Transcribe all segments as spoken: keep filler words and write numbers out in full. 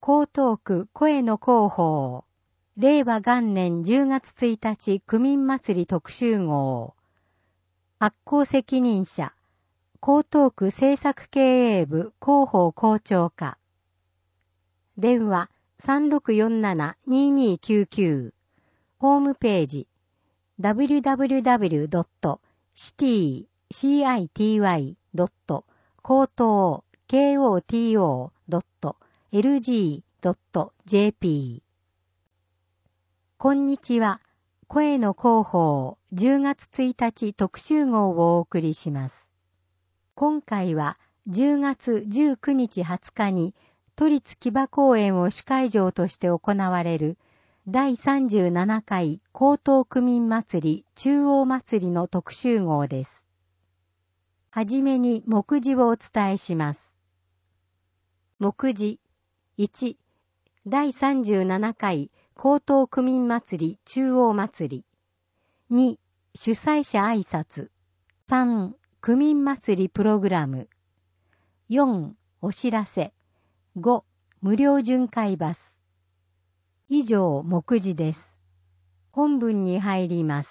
江東区声の広報。れいわ元年じゅうがつついたち区民祭り特集号。発行責任者。江東区政策経営部広報校長課。電話 さんろくよんななにーにーきゅうきゅう。ホームページ ダブリュダブリュダブリュドットシティドット高等 ケーオーティーオードットエルジードットジェーピー。 こんにちは。声の広報じゅうがつついたち特集号をお送りします。今回はじゅうがつじゅうくにちはつかに都立木場公園を主会場として行われるだいさんじゅうななかい江東区民祭り中央祭りの特集号です。はじめに目次をお伝えします。目次いち、だいさんじゅうななかい江東区民祭り中央祭り。に、主催者挨拶。さん、区民祭りプログラム。よん、お知らせ。ご、無料巡回バス。以上、目次です。本文に入ります。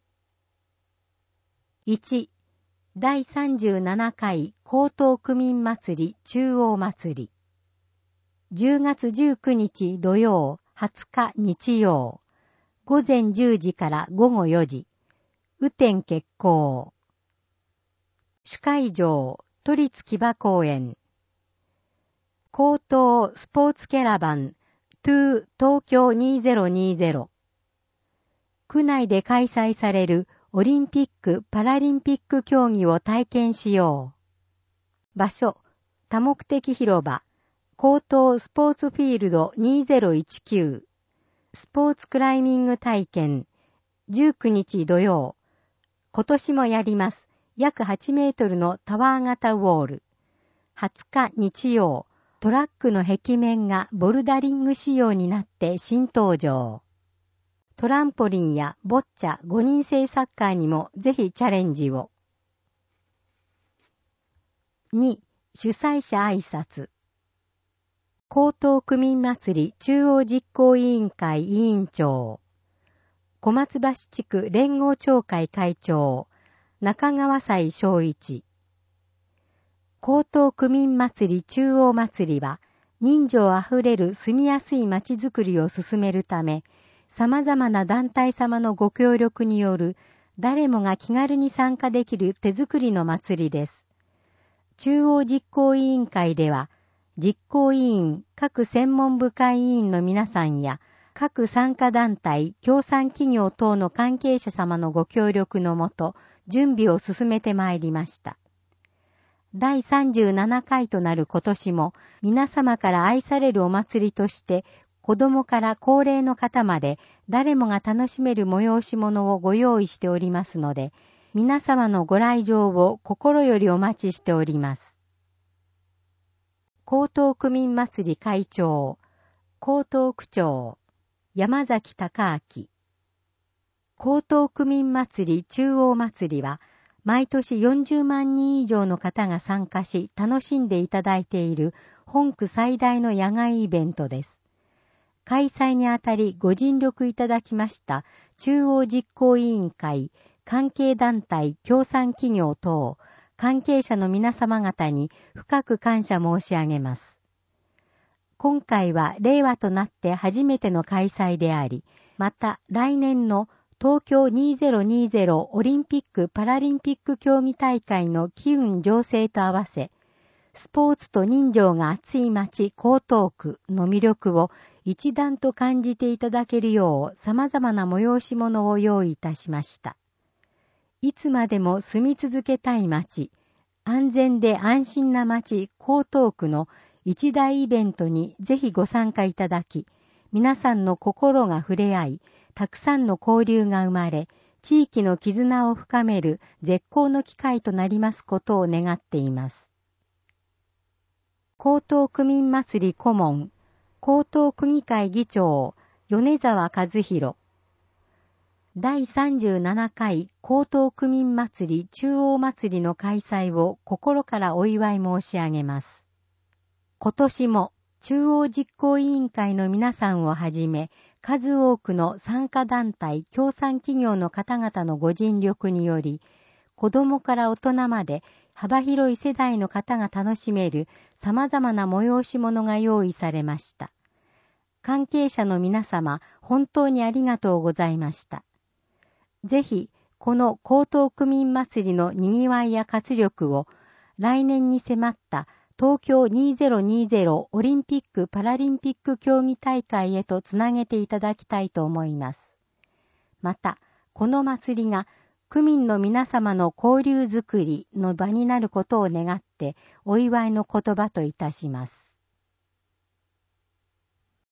いち、だいさんじゅうななかい江東区民祭り中央祭り。じゅうがつじゅうくにち土曜、はつか日曜。午前じゅうじから午後よじ。雨天決行。主会場、都立木場公園。江東スポーツキャラバン、トゥー東京にせんにじゅう。区内で開催されるオリンピック・パラリンピック競技を体験しよう。場所、多目的広場、江東スポーツフィールドにせんじゅうきゅう。スポーツクライミング体験、じゅうくにち土曜。今年もやります。約はちメートルのタワー型ウォール。はつか日曜。トラックの壁面がボルダリング仕様になって新登場。トランポリンやボッチャごにんせいサッカーにもぜひチャレンジを。に、主催者挨拶。江東区民祭り中央実行委員会委員長。小松橋地区連合協会会長。中川斎正一。江東区民祭り中央祭りは、人情あふれる住みやすい街づくりを進めるため、様々な団体様のご協力による、誰もが気軽に参加できる手作りの祭りです。中央実行委員会では、実行委員、各専門部会委員の皆さんや、各参加団体、協賛企業等の関係者様のご協力のもと、準備を進めてまいりました。だいさんじゅうななかいとなる今年も皆様から愛されるお祭りとして子供から高齢の方まで誰もが楽しめる催し物をご用意しておりますので皆様のご来場を心よりお待ちしております。江東区民祭り会長、江東区長、山崎隆明。江東区民祭り中央祭りは毎年よんじゅうまんにん以上の方が参加し楽しんでいただいている本区最大の野外イベントです。開催にあたりご尽力いただきました中央実行委員会、関係団体、協賛企業等、関係者の皆様方に深く感謝申し上げます。今回は令和となって初めての開催であり、また来年の東京にせんにじゅうオリンピック・パラリンピック競技大会の機運醸成と合わせ、スポーツと人情が熱い街江東区の魅力を一段と感じていただけるよう様々な催し物を用意いたしました。いつまでも住み続けたい街、安全で安心な街江東区の一大イベントにぜひご参加いただき、皆さんの心が触れ合い、たくさんの交流が生まれ、地域の絆を深める絶好の機会となりますことを願っています。江東区民祭り顧問、江東区議会議長、米沢和弘。だいさんじゅうななかい江東区民祭り中央祭りの開催を心からお祝い申し上げます。今年も中央実行委員会の皆さんをはじめ、数多くの参加団体、協賛企業の方々のご尽力により、子供から大人まで幅広い世代の方が楽しめる様々な催し物が用意されました。関係者の皆様、本当にありがとうございました。ぜひ、この江東区民祭りの賑わいや活力を、来年に迫った東京にせんにじゅうオリンピック・パラリンピック競技大会へとつなげていただきたいと思います。また、この祭りが区民の皆様の交流づくりの場になることを願ってお祝いの言葉といたします。